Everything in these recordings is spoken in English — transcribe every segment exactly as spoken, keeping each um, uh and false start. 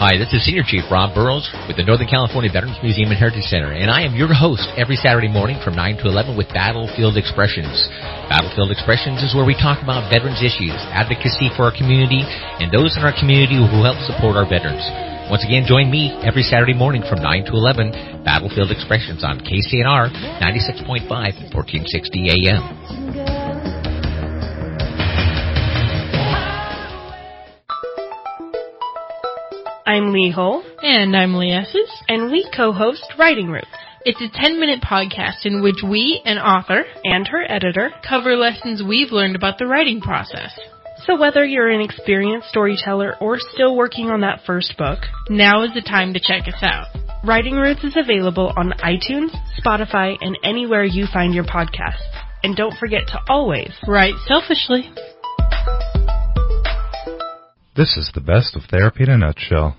Hi, this is Senior Chief Rob Burrows with the Northern California Veterans Museum and Heritage Center, and I am your host every Saturday morning from nine to eleven with Battlefield Expressions. Battlefield Expressions is where we talk about veterans issues, advocacy for our community, and those in our community who help support our veterans. Once again, join me every Saturday morning from nine to eleven, Battlefield Expressions on K C N R ninety-six point five, fourteen sixty A M. I'm Lee Hull. And I'm Lee Esses. And we co-host Writing Roots. It's a ten-minute podcast in which we, an author, and her editor, cover lessons we've learned about the writing process. So whether you're an experienced storyteller or still working on that first book, now is the time to check us out. Writing Roots is available on iTunes, Spotify, and anywhere you find your podcasts. And don't forget to always write selfishly. This is the best of Therapy in a Nutshell.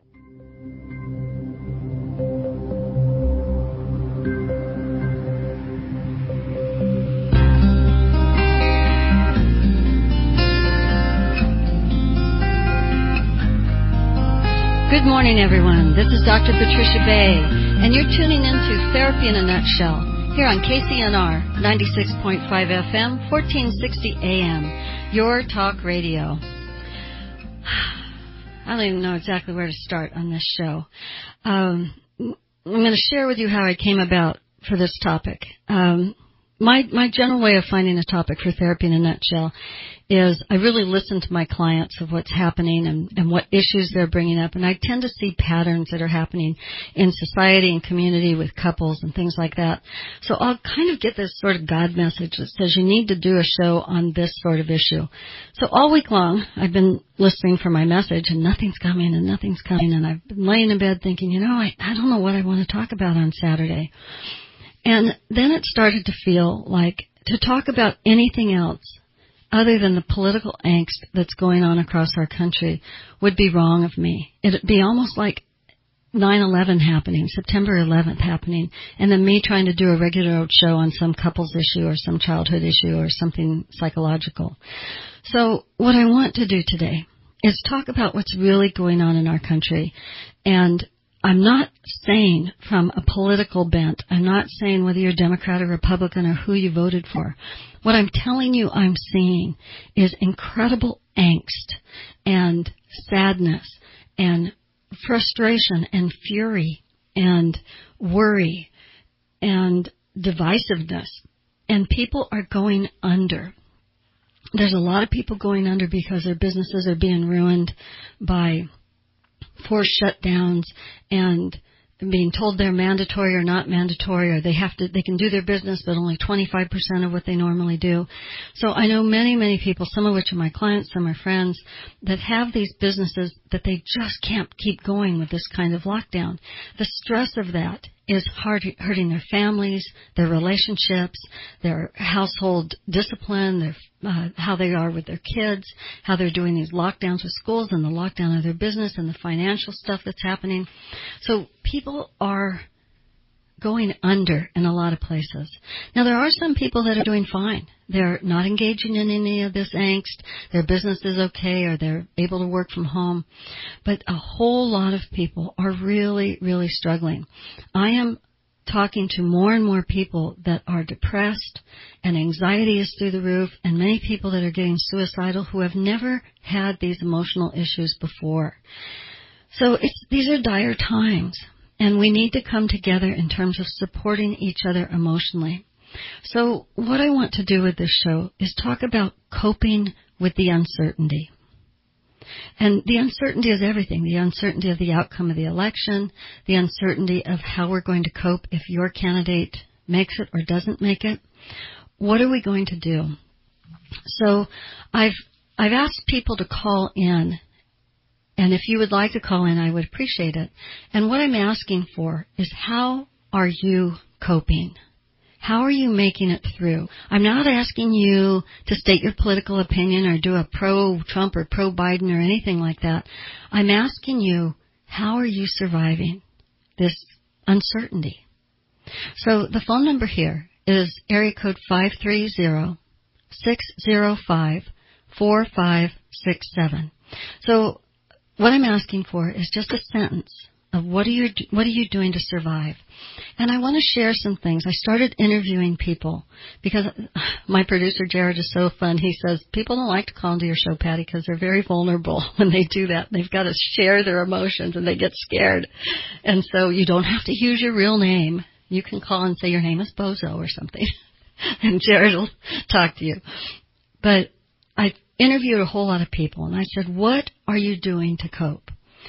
Good morning, everyone. This is Doctor Patricia Bay, and you're tuning into Therapy in a Nutshell here on K C N R ninety-six point five F M, fourteen sixty A M, your talk radio. I don't even know exactly where to start on this show. Um, I'm going to share with you how I came about for this topic. Um, my my general way of finding a topic for Therapy in a Nutshell is I really listen to my clients of what's happening and, and what issues they're bringing up, and I tend to see patterns that are happening in society and community with couples and things like that. So I'll kind of get this sort of God message that says you need to do a show on this sort of issue. So all week long I've been listening for my message, and nothing's coming and nothing's coming, and I've been laying in bed thinking, you know, I, I don't know what I want to talk about on Saturday. And then it started to feel like to talk about anything else other than the political angst that's going on across our country would be wrong of me. It'd be almost like nine eleven happening, September eleventh happening, and then me trying to do a regular old show on some couples issue or some childhood issue or something psychological. So what I want to do today is talk about what's really going on in our country. And I'm not saying from a political bent. I'm not saying whether you're Democrat or Republican or who you voted for. What I'm telling you I'm seeing is incredible angst and sadness and frustration and fury and worry and divisiveness. And people are going under. There's a lot of people going under because their businesses are being ruined by forced shutdowns and being told they're mandatory or not mandatory, or they have to, they can do their business, but only twenty-five percent of what they normally do. So I know many, many people, some of which are my clients, some are friends, that have these businesses that they just can't keep going with this kind of lockdown. The stress of that is hard, hurting their families, their relationships, their household discipline, their uh, how they are with their kids, how they're doing these lockdowns with schools and the lockdown of their business and the financial stuff that's happening. So people are going under in a lot of places. Now, there are some people that are doing fine. They're not engaging in any of this angst. Their business is okay, or they're able to work from home. But a whole lot of people are really, really struggling. I am talking to more and more people that are depressed, and anxiety is through the roof, and many people that are getting suicidal who have never had these emotional issues before. So it's, these are dire times, and we need to come together in terms of supporting each other emotionally. So what I want to do with this show is talk about coping with the uncertainty. And the uncertainty is everything. The uncertainty of the outcome of the election, the uncertainty of how we're going to cope if your candidate makes it or doesn't make it. What are we going to do? So I've I've asked people to call in, and if you would like to call in, I would appreciate it. And what I'm asking for is, how are you coping? How are you making it through? I'm not asking you to state your political opinion or do a pro-Trump or pro-Biden or anything like that. I'm asking you, how are you surviving this uncertainty? So the phone number here is area code five three zero, six zero five, four five six seven. So what I'm asking for is just a sentence of what are you what are you doing to survive. And I want to share some things. I started interviewing people because my producer Jared is so fun. He says people don't like to call into your show, Patty, because they're very vulnerable when they do that. They've got to share their emotions and they get scared. And so you don't have to use your real name. You can call and say your name is Bozo or something, and Jared will talk to you. But I interviewed a whole lot of people, and I said, what are you doing to cope?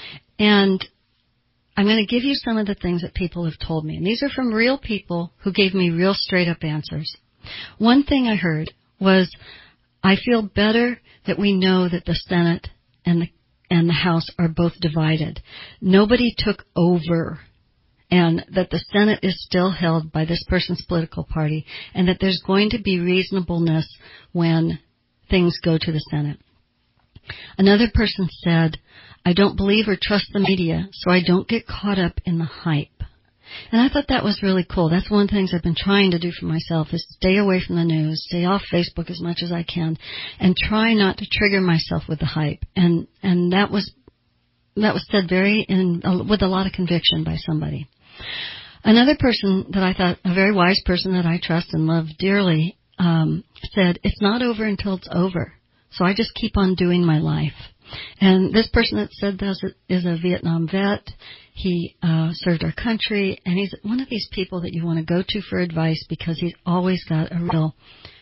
And I'm going to give you some of the things that people have told me. And these are from real people who gave me real straight-up answers. One thing I heard was, I feel better that we know that the Senate and the, and the House are both divided. Nobody took over, and that the Senate is still held by this person's political party, and that there's going to be reasonableness when things go to the Senate. Another person said, I don't believe or trust the media, so I don't get caught up in the hype. And I thought that was really cool. That's one of the things I've been trying to do for myself, is stay away from the news, stay off Facebook as much as I can, and try not to trigger myself with the hype. And and that was that was said very in uh, with a lot of conviction by somebody. Another person that I thought, a very wise person that I trust and love dearly, um, said, it's not over until it's over. So I just keep on doing my life. And this person that said this is a Vietnam vet. He uh, served our country, and he's one of these people that you want to go to for advice because he's always got a real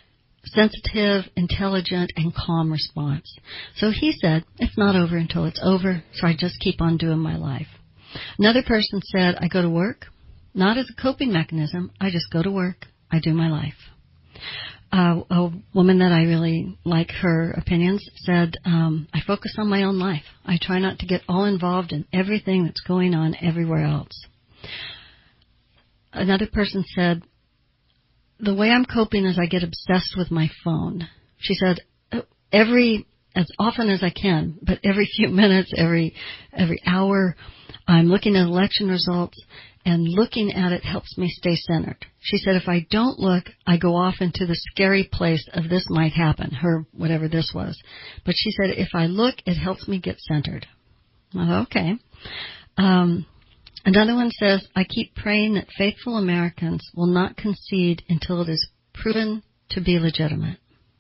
sensitive, intelligent, and calm response. So he said, it's not over until it's over, so I just keep on doing my life. Another person said, I go to work, not as a coping mechanism. I just go to work. I do my life. Uh, a woman that I really like her opinions said, um, I focus on my own life. I try not to get all involved in everything that's going on everywhere else. Another person said, the way I'm coping is I get obsessed with my phone. She said, every, as often as I can, but every few minutes, every, every hour, I'm looking at election results, and looking at it helps me stay centered. She said, if I don't look, I go off into the scary place of this might happen, her, whatever this was. But she said, if I look, it helps me get centered. Well, okay. Um, another one says, I keep praying that faithful Americans will not concede until it is proven to be legitimate.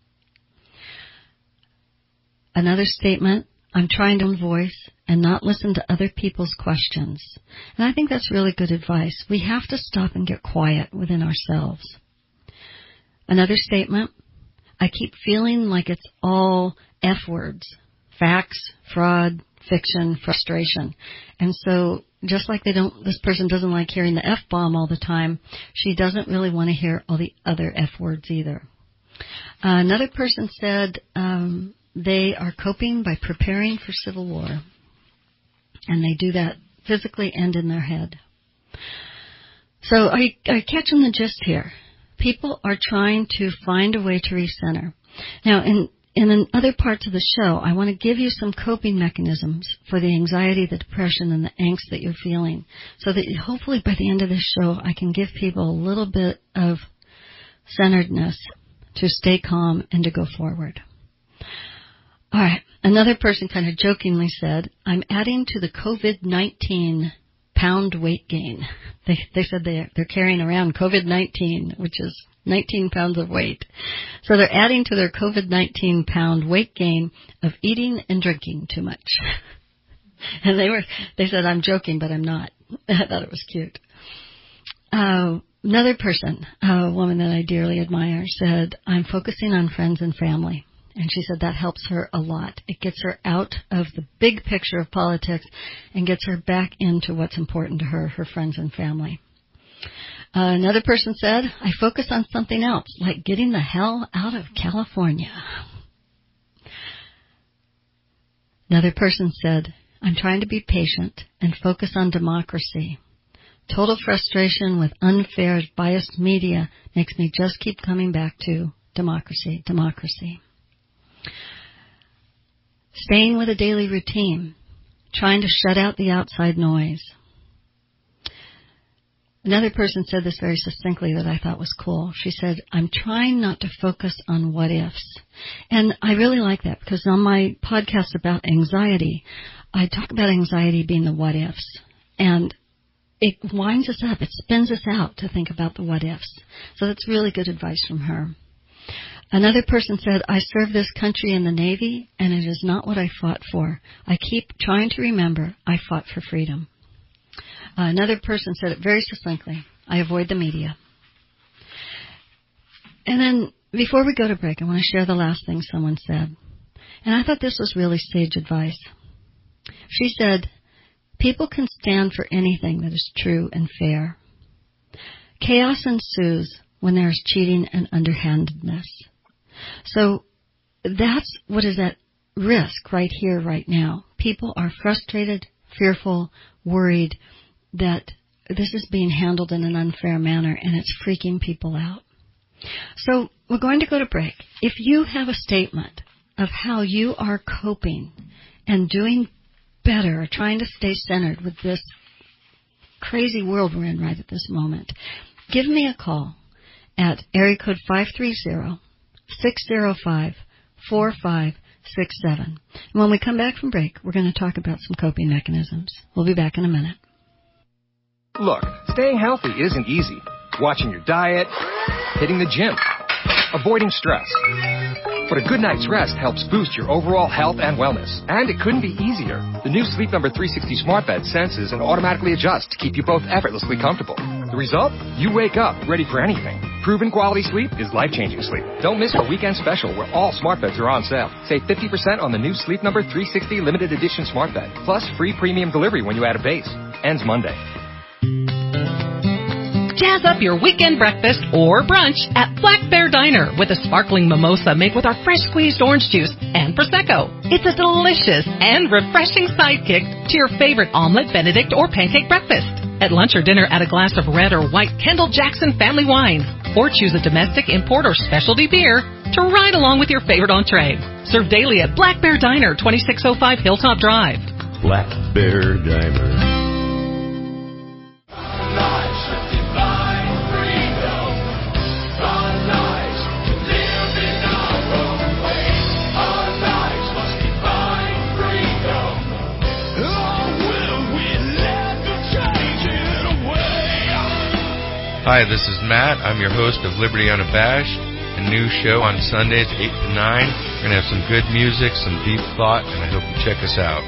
Another statement, I'm trying to voice and not listen to other people's questions. And I think that's really good advice. We have to stop and get quiet within ourselves. Another statement, I keep feeling like it's all F words, facts, fraud, fiction, frustration. And so just like they don't, this person doesn't like hearing the F-bomb all the time, she doesn't really want to hear all the other F words either. Uh, another person said, um, they are coping by preparing for civil war. And they do that physically and in their head. So are you, are you catching the gist here? People are trying to find a way to recenter. Now, in, in other parts of the show, I want to give you some coping mechanisms for the anxiety, the depression, and the angst that you're feeling, so that hopefully by the end of this show, I can give people a little bit of centeredness to stay calm and to go forward. All right. Another person kind of jokingly said, I'm adding to the COVID nineteen pound weight gain. They they said they, they're carrying around COVID nineteen, which is nineteen pounds of weight. So they're adding to their COVID nineteen pound weight gain of eating and drinking too much. And they were, they said, I'm joking, but I'm not. I thought it was cute. Uh, another person, a woman that I dearly admire, said, I'm focusing on friends and family. And she said that helps her a lot. It gets her out of the big picture of politics and gets her back into what's important to her, her friends and family. Uh, another person said, I focus on something else, like getting the hell out of California. Another person said, I'm trying to be patient and focus on democracy. Total frustration with unfair, biased media makes me just keep coming back to democracy, democracy. Staying with a daily routine, trying to shut out the outside noise. Another person said this very succinctly that I thought was cool. She said, I'm trying not to focus on what ifs. And I really like that because on my podcast about anxiety, I talk about anxiety being the what ifs, and it winds us up. It spins us out to think about the what ifs. So that's really good advice from her. Another person said, I serve this country in the Navy, and it is not what I fought for. I keep trying to remember I fought for freedom. Uh, another person said it very succinctly, I avoid the media. And then before we go to break, I want to share the last thing someone said. And I thought this was really sage advice. She said, people can stand for anything that is true and fair. Chaos ensues when there is cheating and underhandedness. So that's what is at risk right here, right now. People are frustrated, fearful, worried that this is being handled in an unfair manner, and it's freaking people out. So we're going to go to break. If you have a statement of how you are coping and doing better, or trying to stay centered with this crazy world we're in right at this moment, give me a call at area code five three zero, six zero five, four five six seven. And when we come back from break, we're going to talk about some coping mechanisms. We'll be back in a minute. Look, staying healthy isn't easy. Watching your diet, hitting the gym, avoiding stress. But a good night's rest helps boost your overall health and wellness. And it couldn't be easier. The new Sleep Number three sixty Smart Bed senses and automatically adjusts to keep you both effortlessly comfortable. The result? You wake up ready for anything. Proven quality sleep is life-changing sleep. Don't miss our weekend special where all smart beds are on sale. Save fifty percent on the new Sleep Number three sixty limited edition smart bed. Plus free premium delivery when you add a base. Ends Monday. Jazz up your weekend breakfast or brunch at Black Bear Diner with a sparkling mimosa made with our fresh squeezed orange juice and Prosecco. It's a delicious and refreshing sidekick to your favorite omelet, Benedict, or pancake breakfast. At lunch or dinner, add a glass of red or white Kendall Jackson family wine, or choose a domestic, import, or specialty beer to ride along with your favorite entree. Served daily at Black Bear Diner, twenty-six oh five Hilltop Drive. Black Bear Diner. Hi, this is Matt. I'm your host of Liberty Unabashed, a new show on Sundays, eight to nine. We're going to have some good music, some deep thought, and I hope you check us out.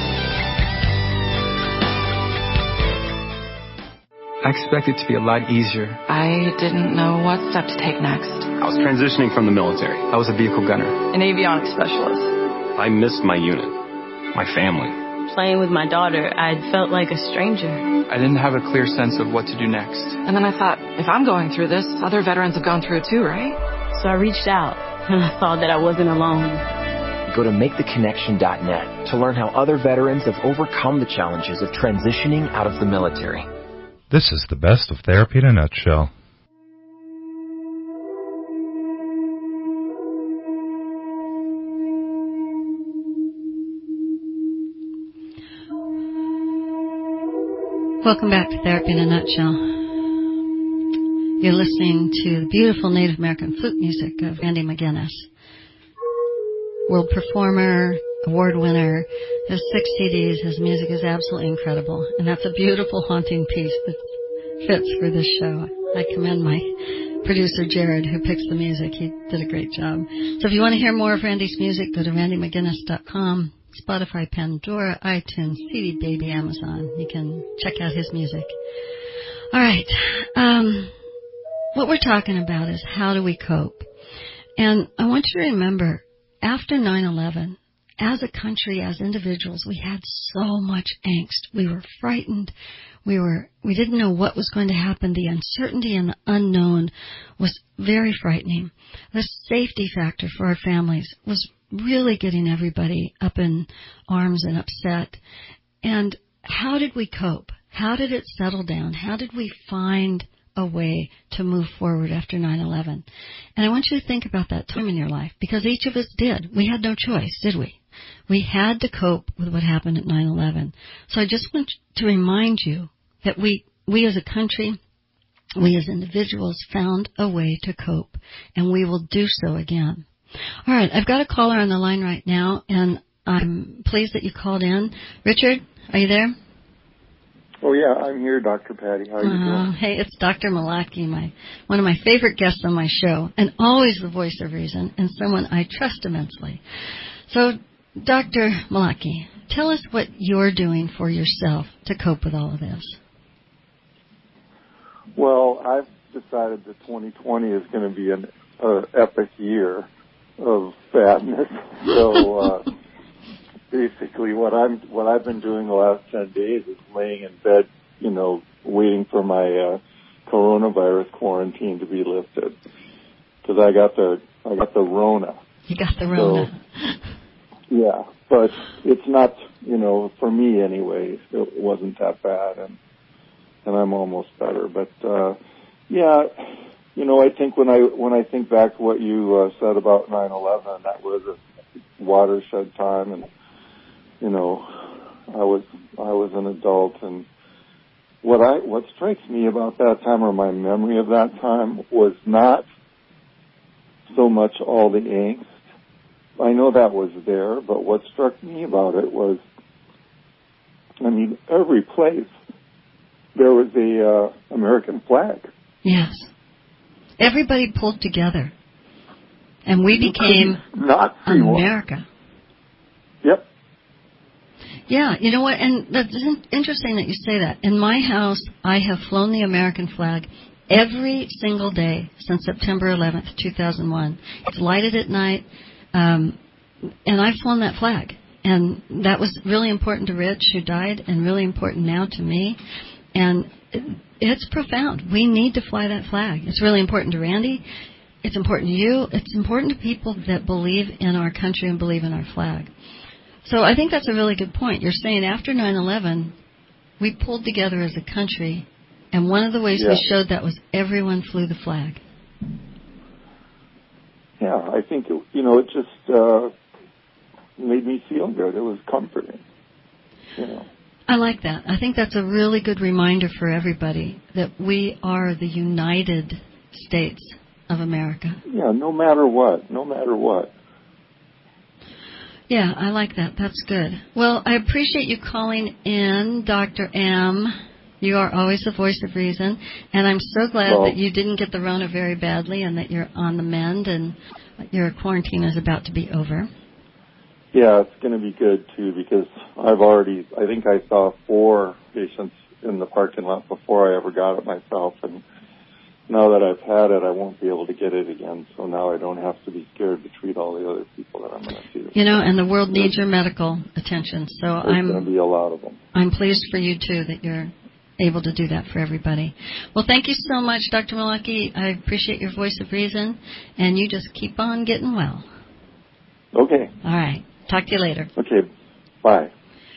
I expected it to be a lot easier. I didn't know what step to take next. I was transitioning from the military. I was a vehicle gunner. An avionics specialist. I missed my unit, my family. Playing with my daughter, I'd felt like a stranger. I didn't have a clear sense of what to do next. And then I thought, if I'm going through this, other veterans have gone through it too, right? So I reached out, and I saw that I wasn't alone. Go to make the connection dot net to learn how other veterans have overcome the challenges of transitioning out of the military. This is the best of Therapy in a Nutshell. Welcome back to Therapy in a Nutshell. You're listening to the beautiful Native American flute music of Randy McGinnis. World performer, award winner, has six C Ds. His music is absolutely incredible. And that's a beautiful, haunting piece that fits for this show. I commend my producer, Jared, who picks the music. He did a great job. So if you want to hear more of Randy's music, go to randy mcginnis dot com. Spotify, Pandora, iTunes, C D Baby, Amazon. You can check out his music. All right. Um, what we're talking about is how do we cope? And I want you to remember, after nine eleven, as a country, as individuals, we had so much angst. We were frightened. We were, we didn't know what was going to happen. The uncertainty and the unknown was very frightening. The safety factor for our families was really getting everybody up in arms and upset. And how did we cope? How did it settle down? How did we find a way to move forward after nine eleven? And I want you to think about that time in your life, because each of us did. We had no choice, did we? We had to cope with what happened at nine eleven. So I just want to remind you that we, we as a country, we as individuals found a way to cope, and we will do so again. All right, I've got a caller on the line right now, and I'm pleased that you called in. Richard, are you there? Oh, yeah, I'm here, Doctor Patty. How are you uh, doing? Hey, it's Doctor Malaki, my one of my favorite guests on my show, and always the voice of reason, and someone I trust immensely. So, Doctor Malaki, tell us what you're doing for yourself to cope with all of this. Well, I've decided that twenty twenty is going to be an uh, epic year of fatness. So, uh, basically, what I'm what I've been doing the last ten days is laying in bed, you know, waiting for my uh, coronavirus quarantine to be lifted, because I got the I got the Rona. You got the Rona. So, yeah, but it's not, you know, for me anyway. It wasn't that bad, and and I'm almost better. But uh, yeah, you know, I think when I when I think back to what you uh, said about nine eleven, that was a watershed time, and you know, I was I was an adult, and what I what strikes me about that time, or my memory of that time, was not so much all the angst. I know that was there, but what struck me about it was, I mean, every place there was a uh, American flag. Yes, everybody pulled together, and we You became not America. One. Yep. Yeah, you know what, and that's interesting that you say that. In my house, I have flown the American flag every single day since September eleventh, two thousand one. It's lighted at night, um, and I've flown that flag. And that was really important to Rich, who died, and really important now to me. And it's profound. We need to fly that flag. It's really important to Randy. It's important to you. It's important to people that believe in our country and believe in our flag. So I think that's a really good point. You're saying after nine eleven, we pulled together as a country, and one of the ways yeah. we showed that was everyone flew the flag. Yeah, I think, it, you know, it just uh, made me feel good. It was comforting, you know. I like that. I think that's a really good reminder for everybody that we are the United States of America. Yeah, no matter what, no matter what. Yeah, I like that. That's good. Well, I appreciate you calling in, Doctor M. You are always the voice of reason, and I'm so glad well, that you didn't get the Rona very badly and that you're on the mend and your quarantine is about to be over. Yeah, it's going to be good, too, because I've already, I think I saw four patients in the parking lot before I ever got it myself, and now that I've had it, I won't be able to get it again, so now I don't have to be scared to treat all the other people that I'm going to see. You know, and the world needs your medical attention, so There's I'm going to be a lot of them. I'm pleased for you, too, that you're able to do that for everybody. Well, thank you so much, Doctor Malaki. I appreciate your voice of reason, and you just keep on getting well. Okay. All right. Talk to you later. Okay. Bye.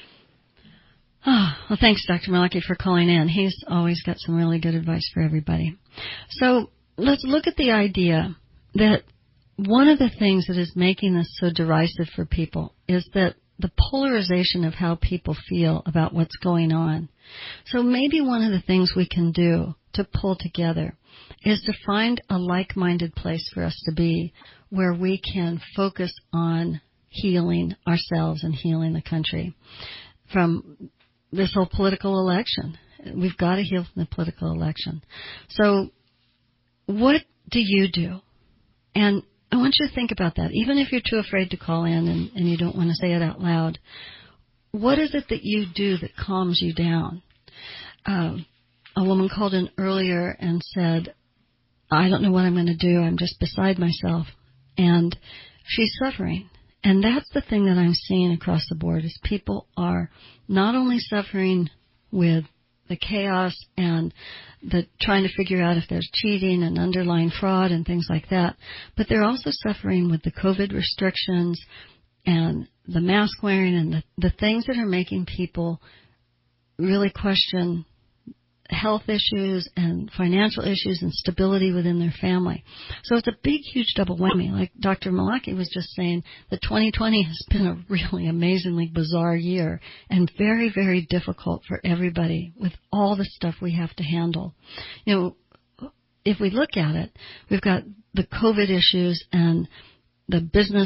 Oh, well, thanks, Doctor Malaki, for calling in. He's always got some really good advice for everybody. So let's look at the idea that one of the things that is making this so derisive for people is that the polarization of how people feel about what's going on. So maybe one of the things we can do to pull together is to find a like-minded place for us to be where we can focus on healing ourselves and healing the country from this whole political election. We've got to heal from the political election. So what do you do? And I want you to think about that. Even if you're too afraid to call in and, and you don't want to say it out loud, what is it that you do that calms you down? Um, a woman called in earlier and said, I don't know what I'm going to do. I'm just beside myself. And she's suffering. And that's the thing that I'm seeing across the board is people are not only suffering with the chaos and the trying to figure out if there's cheating and underlying fraud and things like that, but they're also suffering with the COVID restrictions and the mask wearing and the, the things that are making people really question health issues and financial issues and stability within their family. So it's a big, huge double whammy. Like Doctor Malaki was just saying, that twenty twenty has been a really amazingly bizarre year and very, very difficult for everybody with all the stuff we have to handle. You know, if we look at it, we've got the COVID issues and the business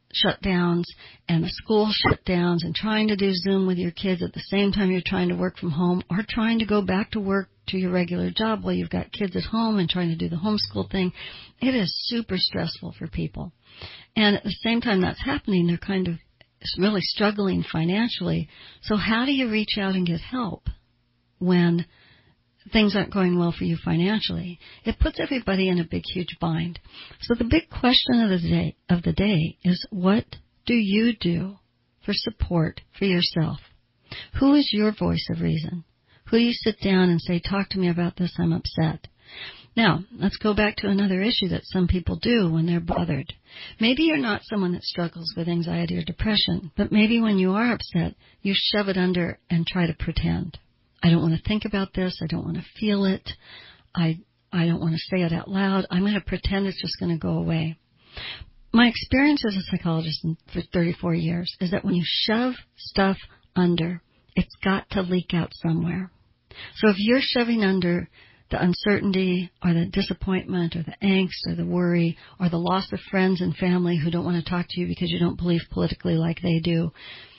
shutdowns and the school shutdowns and trying to do Zoom with your kids at the same time you're trying to work from home or trying to go back to work to your regular job while you've got kids at home and trying to do the homeschool thing, it is super stressful for people. And at the same time that's happening, they're kind of really struggling financially. So how do you reach out and get help when things aren't going well for you financially? It puts everybody in a big, huge bind. So the big question of the day, of the day is, what do you do for support for yourself? Who is your voice of reason? Who do you sit down and say, talk to me about this, I'm upset? Now, let's go back to another issue that some people do when they're bothered. Maybe you're not someone that struggles with anxiety or depression, but maybe when you are upset, you shove it under and try to pretend. I don't want to think about this. I don't want to feel it. I I don't want to say it out loud. I'm going to pretend it's just going to go away. My experience as a psychologist for thirty-four years is that when you shove stuff under, it's got to leak out somewhere. So if you're shoving under the uncertainty or the disappointment or the angst or the worry or the loss of friends and family who don't want to talk to you because you don't believe politically like they do,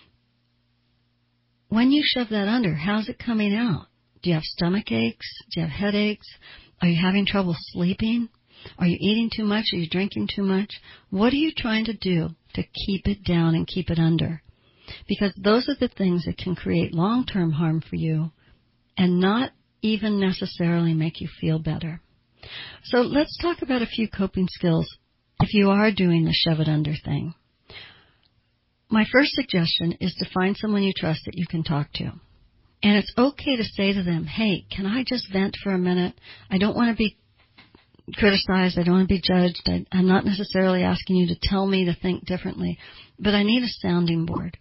when you shove that under, how's it coming out? Do you have stomach aches? Do you have headaches? Are you having trouble sleeping? Are you eating too much? Are you drinking too much? What are you trying to do to keep it down and keep it under? Because those are the things that can create long-term harm for you and not even necessarily make you feel better. So let's talk about a few coping skills if you are doing the shove it under thing. My first suggestion is to find someone you trust that you can talk to. And it's okay to say to them, hey, can I just vent for a minute? I don't want to be criticized. I don't want to be judged. I, I'm not necessarily asking you to tell me to think differently, but I need a sounding board.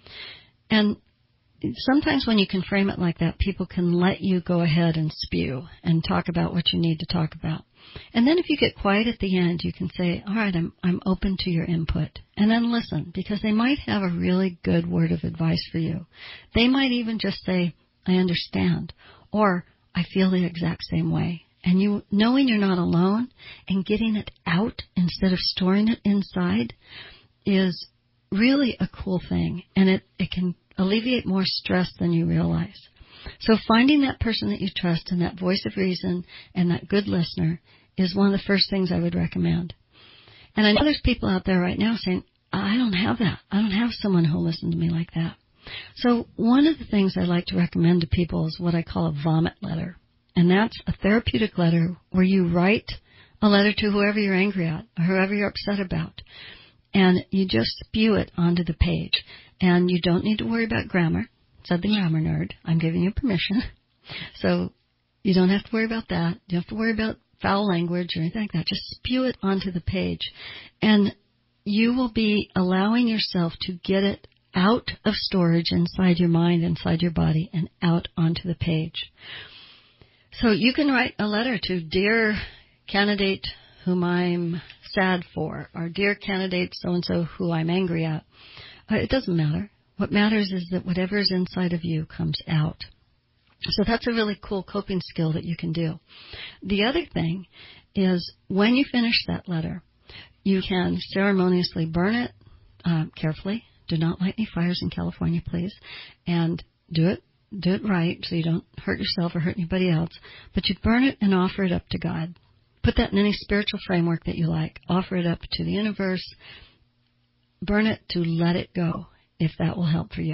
And sometimes when you can frame it like that, people can let you go ahead and spew and talk about what you need to talk about. And then if you get quiet at the end, you can say, all right, I'm, I'm open to your input. And then listen, because they might have a really good word of advice for you. They might even just say, I understand, or I feel the exact same way. And you knowing you're not alone and getting it out instead of storing it inside is really a cool thing. And it, it can alleviate more stress than you realize. So finding that person that you trust and that voice of reason and that good listener is one of the first things I would recommend. And I know there's people out there right now saying, I don't have that. I don't have someone who'll listen to me like that. So one of the things I like to recommend to people is what I call a vomit letter. And that's a therapeutic letter where you write a letter to whoever you're angry at or whoever you're upset about. And you just spew it onto the page. And you don't need to worry about grammar. Said the grammar nerd. I'm giving you permission. So you don't have to worry about that. You don't have to worry about foul language or anything like that. Just spew it onto the page. And you will be allowing yourself to get it out of storage inside your mind, inside your body, and out onto the page. So you can write a letter to dear candidate whom I'm sad for, or dear candidate so-and-so who I'm angry at. Uh, it doesn't matter. What matters is that whatever is inside of you comes out. So that's a really cool coping skill that you can do. The other thing is when you finish that letter, you can ceremoniously burn it uh, carefully. Do not light any fires in California, please. And do it, do it right so you don't hurt yourself or hurt anybody else. But you burn it and offer it up to God. Put that in any spiritual framework that you like. Offer it up to the universe. Burn it to let it go, if that will help for you.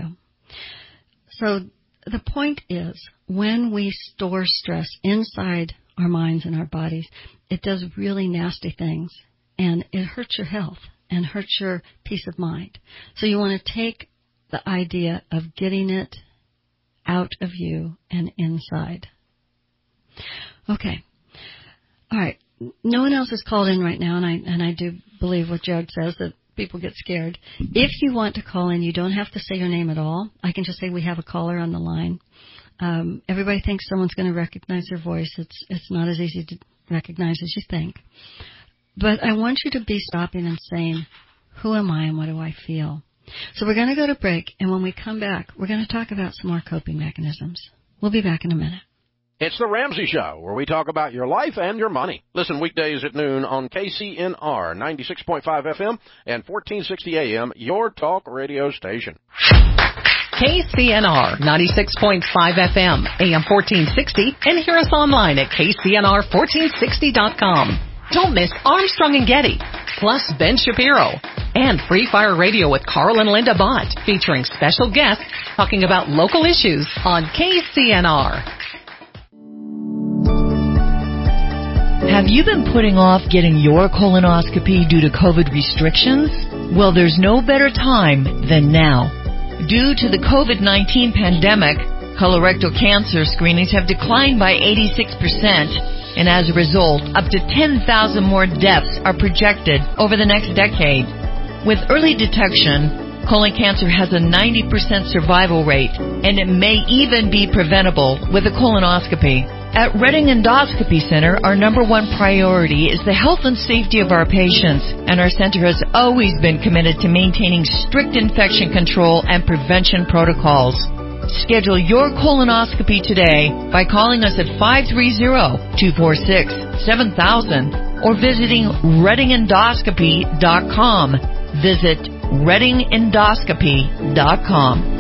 So the point is, when we store stress inside our minds and our bodies, it does really nasty things, and it hurts your health and hurts your peace of mind. So you want to take the idea of getting it out of you and inside. Okay. All right. No one else is called in right now, and I and I do believe what Jared says, that people get scared. If you want to call in, you don't have to say your name at all. I can just say we have a caller on the line. Um, everybody thinks someone's going to recognize their voice. It's it's not as easy to recognize as you think. But I want you to be stopping and saying, who am I and what do I feel? So we're going to go to break, and when we come back, we're going to talk about some more coping mechanisms. We'll be back in a minute. It's The Ramsey Show, where we talk about your life and your money. Listen weekdays at noon on K C N R ninety-six point five F M and fourteen sixty A M, your talk radio station. K C N R ninety-six point five F M, A M fourteen sixty, and hear us online at K C N R fourteen sixty dot com. Don't miss Armstrong and Getty, plus Ben Shapiro, and Free Fire Radio with Carl and Linda Bott, featuring special guests talking about local issues on K C N R. Have you been putting off getting your colonoscopy due to COVID restrictions? Well, there's no better time than now. Due to the COVID nineteen pandemic, colorectal cancer screenings have declined by eighty-six percent, and as a result, up to ten thousand more deaths are projected over the next decade. With early detection, colon cancer has a ninety percent survival rate, and it may even be preventable with a colonoscopy. At Redding Endoscopy Center, our number one priority is the health and safety of our patients, and our center has always been committed to maintaining strict infection control and prevention protocols. Schedule your colonoscopy today by calling us at five three zero, two four six, seven thousand or visiting redding endoscopy dot com. Visit redding endoscopy dot com.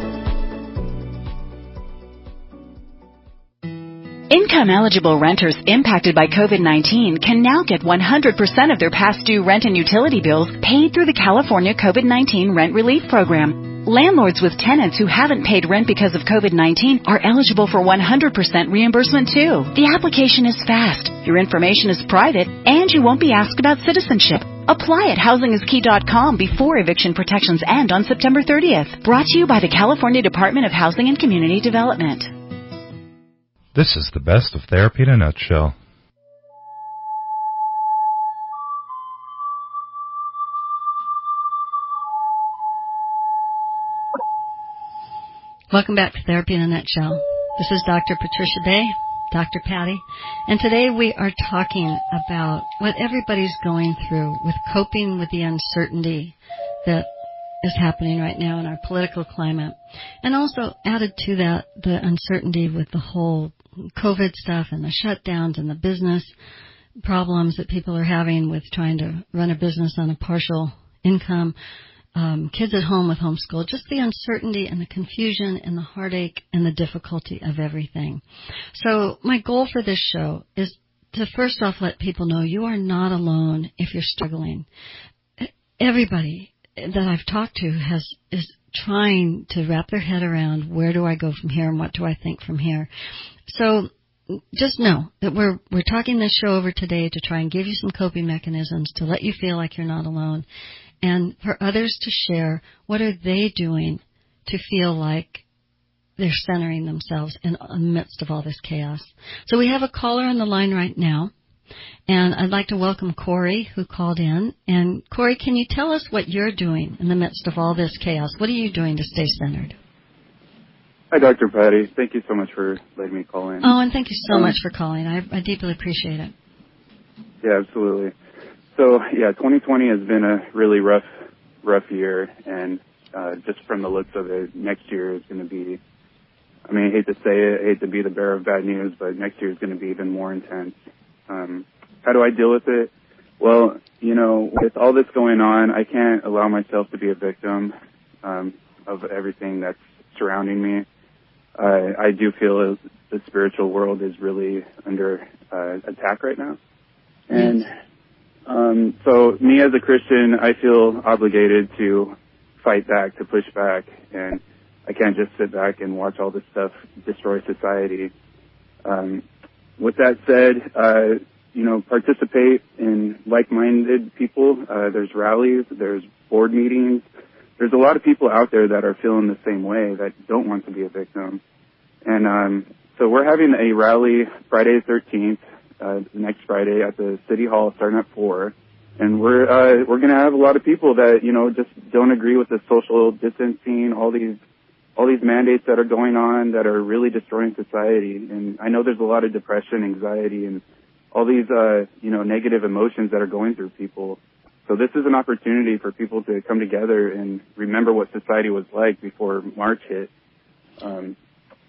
Income-eligible renters impacted by COVID nineteen can now get one hundred percent of their past due rent and utility bills paid through the California COVID nineteen Rent Relief Program. Landlords with tenants who haven't paid rent because of COVID nineteen are eligible for one hundred percent reimbursement too. The application is fast, your information is private, and you won't be asked about citizenship. Apply at housing is key dot com before eviction protections end on September thirtieth. Brought to you by the California Department of Housing and Community Development. This is the best of Therapy in a Nutshell. Welcome back to Therapy in a Nutshell. This is Doctor Patricia Bay, Doctor Patty, and today we are talking about what everybody's going through with coping with the uncertainty that is happening right now in our political climate. And also added to that, the uncertainty with the whole COVID stuff and the shutdowns and the business problems that people are having with trying to run a business on a partial income, um, kids at home with homeschool, just the uncertainty and the confusion and the heartache and the difficulty of everything. So my goal for this show is to first off let people know you are not alone if you're struggling. Everybody that I've talked to has is trying to wrap their head around where do I go from here and what do I think from here. So just know that we're we're talking this show over today to try and give you some coping mechanisms to let you feel like you're not alone, and for others to share what are they doing to feel like they're centering themselves in the midst of all this chaos. So we have a caller on the line right now, and I'd like to welcome Corey, who called in. And Corey, can you tell us what you're doing in the midst of all this chaos? What are you doing to stay centered? Hi, Doctor Patty. Thank you so much for letting me call in. Oh, and thank you so um, much for calling. I, I deeply appreciate it. Yeah, absolutely. So, yeah, twenty twenty has been a really rough, rough year, and uh, just from the looks of it, next year is going to be, I mean, I hate to say it, I hate to be the bearer of bad news, but next year is going to be even more intense. Um, how do I deal with it? Well, you know, with all this going on, I can't allow myself to be a victim um, of everything that's surrounding me. Uh, I do feel the spiritual world is really under uh, attack right now. And um, so me as a Christian, I feel obligated to fight back, to push back, and I can't just sit back and watch all this stuff destroy society. Um, with that said, uh, you know, participate in like-minded people. Uh, there's rallies, there's board meetings. There's a lot of people out there that are feeling the same way, that don't want to be a victim. And um, so we're having a rally Friday the thirteenth, uh, next Friday at the City Hall starting at four. And we're uh, we're going to have a lot of people that, you know, just don't agree with the social distancing, all these all these mandates that are going on that are really destroying society. And I know there's a lot of depression, anxiety, and all these, uh, you know, negative emotions that are going through people. So this is an opportunity for people to come together and remember what society was like before March hit. Um,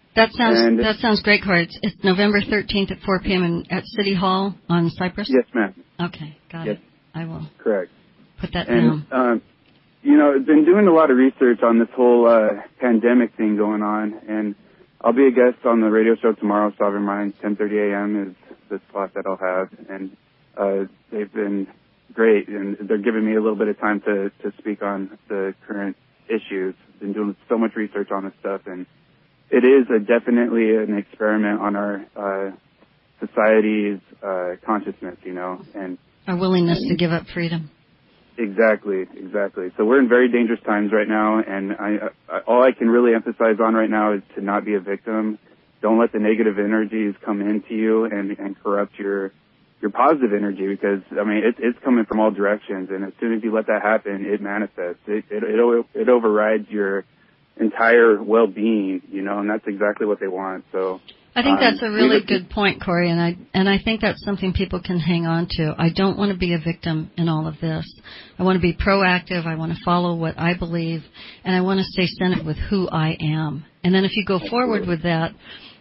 That sounds and, that sounds great, Corey. It's, it's November thirteenth at four p.m. In, at City Hall on Cypress? Yes, ma'am. Okay, got yes. it. I will. Correct. Put that and, down. Um, you know, I've been doing a lot of research on this whole uh, pandemic thing going on, and I'll be a guest on the radio show tomorrow, Sovereign Minds, ten thirty a.m. is the slot that I'll have, and uh, they've been great, and they're giving me a little bit of time to, to speak on the current issues. I've been doing so much research on this stuff, and it is a, definitely an experiment on our uh, society's uh, consciousness, you know, and our willingness to give up freedom. Exactly, exactly. So we're in very dangerous times right now, and I, I, all I can really emphasize on right now is to not be a victim. Don't let the negative energies come into you and, and corrupt your your positive energy, because I mean it, it's coming from all directions, and as soon as you let that happen, it manifests. It it it, it overrides your entire well-being, you know, and that's exactly what they want. So. I think that's a really um, good point, Corey, and I and I think that's something people can hang on to. I don't want to be a victim in all of this. I want to be proactive. I want to follow what I believe, and I want to stay centered with who I am. And then if you go forward with that,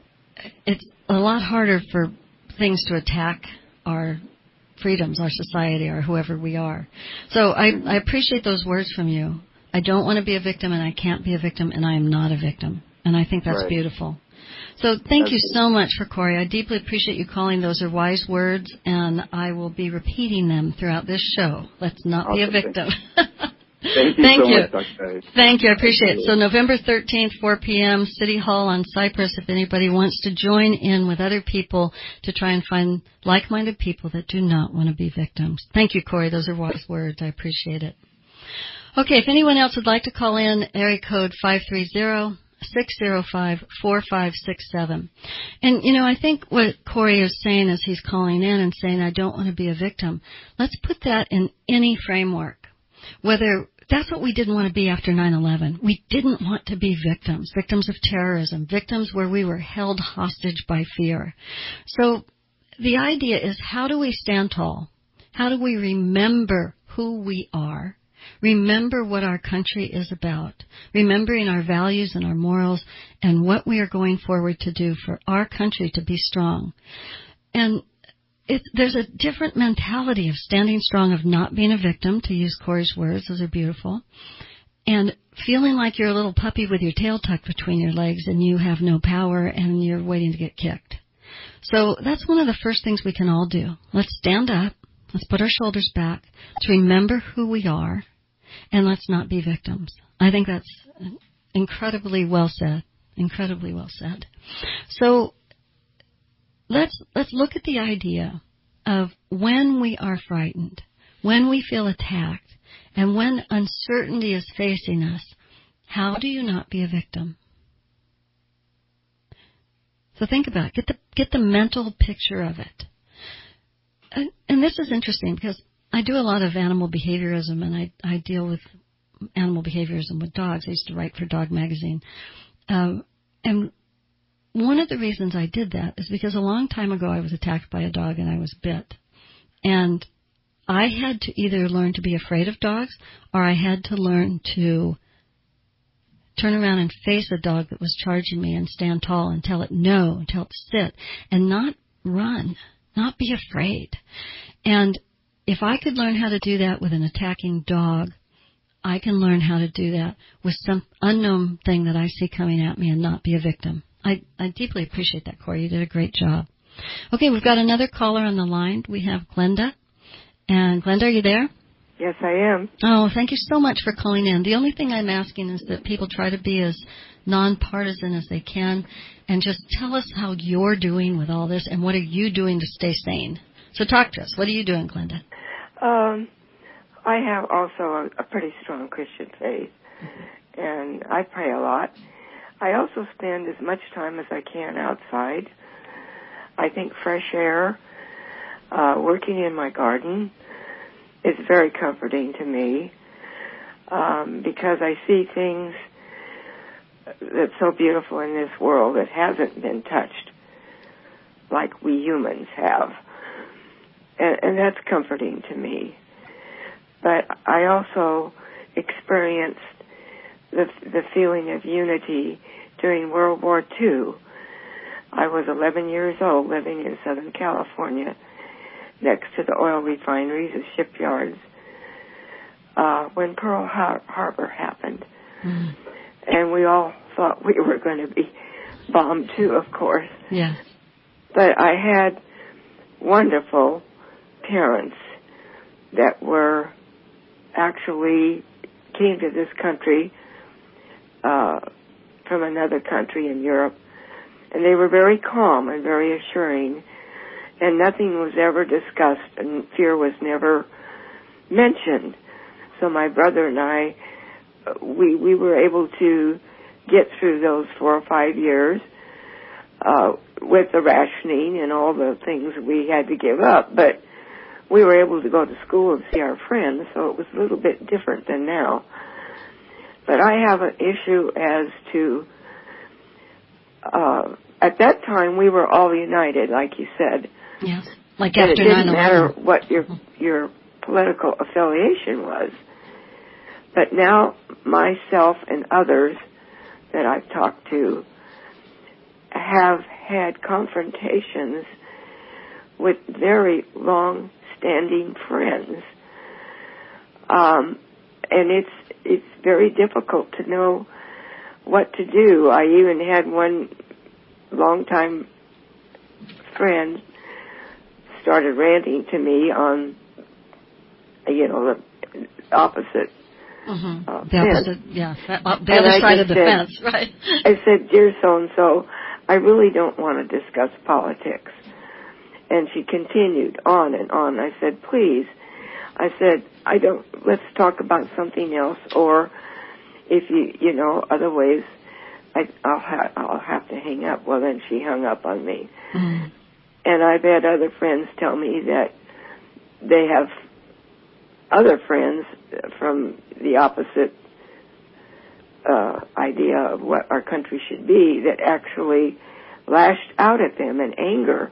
it's a lot harder for things to attack our freedoms, our society, or whoever we are. So I, I appreciate those words from you. I don't want to be a victim, and I can't be a victim, and I am not a victim. And I think that's right. beautiful. So thank you so much for Corey. I deeply appreciate you calling. Those are wise words, and I will be repeating them throughout this show. Let's not awesome. be a victim. Thank you Thank so you. much, Doctor Thank you. I appreciate it. So November thirteenth, four p.m., City Hall on Cypress. If anybody wants to join in with other people to try and find like-minded people that do not want to be victims. Thank you, Corey. Those are wise words. I appreciate it. Okay, if anyone else would like to call in, area code five three zero, six zero five, four five six seven. And, you know, I think what Corey is saying as he's calling in and saying, I don't want to be a victim, let's put that in any framework. Whether that's what we didn't want to be after nine eleven. We didn't want to be victims, victims of terrorism, victims where we were held hostage by fear. So the idea is, how do we stand tall? How do we remember who we are? Remember what our country is about, remembering our values and our morals and what we are going forward to do for our country to be strong. And it, there's a different mentality of standing strong, of not being a victim, to use Corey's words. Those are beautiful. And feeling like you're a little puppy with your tail tucked between your legs and you have no power and you're waiting to get kicked. So that's one of the first things we can all do. Let's stand up. Let's put our shoulders back. Let's remember who we are. And let's not be victims. I think that's incredibly well said. Incredibly well said. So let's let's look at the idea of when we are frightened, when we feel attacked, and when uncertainty is facing us. How do you not be a victim? So think about it. Get the get the mental picture of it. And, and this is interesting because I do a lot of animal behaviorism, and I, I deal with animal behaviorism with dogs. I used to write for Dog Magazine. Um, and one of the reasons I did that is because a long time ago I was attacked by a dog and I was bit. And I had to either learn to be afraid of dogs, or I had to learn to turn around and face a dog that was charging me and stand tall and tell it no, and tell it to sit, and not run, not be afraid. And if I could learn how to do that with an attacking dog, I can learn how to do that with some unknown thing that I see coming at me and not be a victim. I, I deeply appreciate that, Corey. You did a great job. Okay, we've got another caller on the line. We have Glenda. And Glenda, are you there? Yes, I am. Oh, thank you so much for calling in. The only thing I'm asking is that people try to be as nonpartisan as they can and just tell us how you're doing with all this and what are you doing to stay sane. So talk to us. What are you doing, Glenda? Um, I have also a, a pretty strong Christian faith, mm-hmm. and I pray a lot. I also spend as much time as I can outside. I think fresh air, uh, working in my garden is very comforting to me, um, because I see things that's so beautiful in this world that hasn't been touched like we humans have. And, and that's comforting to me. But I also experienced the, the feeling of unity during World War Two. I was eleven years old, living in Southern California, next to the oil refineries and shipyards, uh, when Pearl Har- Harbor happened. Mm. And we all thought we were going to be bombed too, of course. Yeah. But I had wonderful parents that were actually came to this country uh, from another country in Europe, and they were very calm and very assuring, and nothing was ever discussed, and fear was never mentioned. So my brother and I, we we were able to get through those four or five years uh, with the rationing and all the things we had to give up, but we were able to go to school and see our friends, so it was a little bit different than now. But I have an issue as to, uh, at that time we were all united, like you said. Yes, like and after it didn't nine eleven. matter what your your political affiliation was. But now myself and others that I've talked to have had confrontations with very long-standing friends. Um, and it's it's very difficult to know what to do. I even had one longtime friend started ranting to me on, you know, the opposite. Mm-hmm. Uh, the fence. opposite, yeah, uh, the other side of the said, fence, right? I said, dear so-and-so, I really don't want to discuss politics. And she continued on and on. I said, please. I said, I don't, let's talk about something else, or if you, you know, other ways, I, I'll, ha- I'll have to hang up. Well, then she hung up on me. Mm. And I've had other friends tell me that they have other friends from the opposite uh, idea of what our country should be that actually lashed out at them in anger.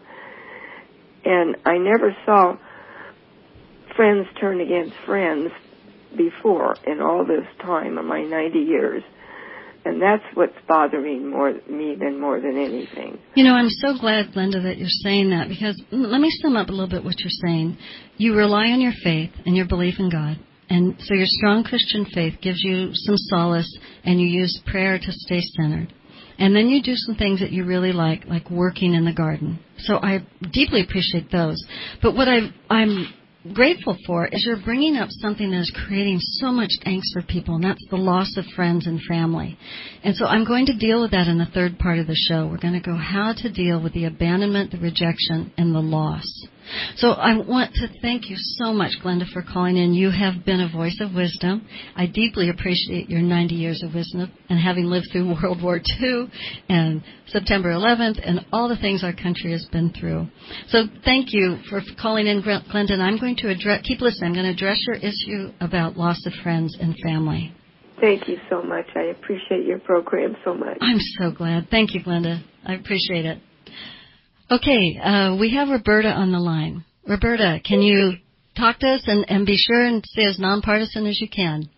And I never saw friends turn against friends before in all this time of my ninety years. And that's what's bothering more me than more than anything. You know, I'm so glad, Glenda, that you're saying that, because let me sum up a little bit what you're saying. You rely on your faith and your belief in God. And so your strong Christian faith gives you some solace, and you use prayer to stay centered. And then you do some things that you really like, like working in the garden. So I deeply appreciate those. But what I, I'm grateful for is you're bringing up something that is creating so much angst for people, and that's the loss of friends and family. And so I'm going to deal with that in the third part of the show. We're going to go how to deal with the abandonment, the rejection, and the loss. So I want to thank you so much, Glenda, for calling in. You have been a voice of wisdom. I deeply appreciate your ninety years of wisdom and having lived through World War Two and September eleventh and all the things our country has been through. So thank you for calling in, Glenda. And I'm going to address, keep listening, I'm going to address your issue about loss of friends and family. Thank you so much. I appreciate your program so much. I'm so glad. Thank you, Glenda. I appreciate it. Okay, uh, we have Roberta on the line. Roberta, can you talk to us and, and be sure and stay as nonpartisan as you can?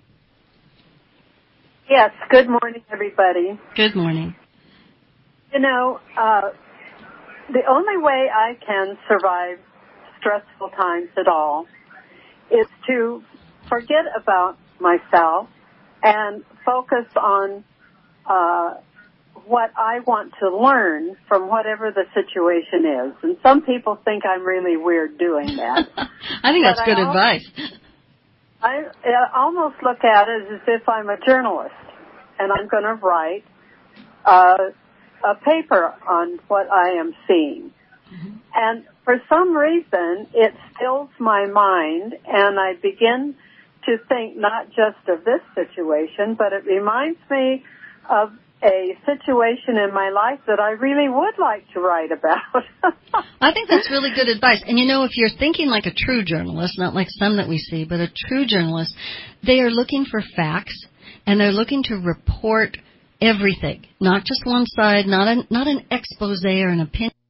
Yes, good morning, everybody. Good morning. You know, uh, the only way I can survive stressful times at all is to forget about myself and focus on uh what I want to learn from whatever the situation is. And some people think I'm really weird doing that. I think that's good I advice. I, I almost look at it as if I'm a journalist, and I'm going to write uh, a paper on what I am seeing. Mm-hmm. And for some reason, it fills my mind, and I begin to think not just of this situation, but it reminds me of a situation in my life that I really would like to write about. I think that's really good advice. And, you know, if you're thinking like a true journalist, not like some that we see, but a true journalist, they are looking for facts, and they're looking to report everything, not just one side, not an, not an expose or an opinion.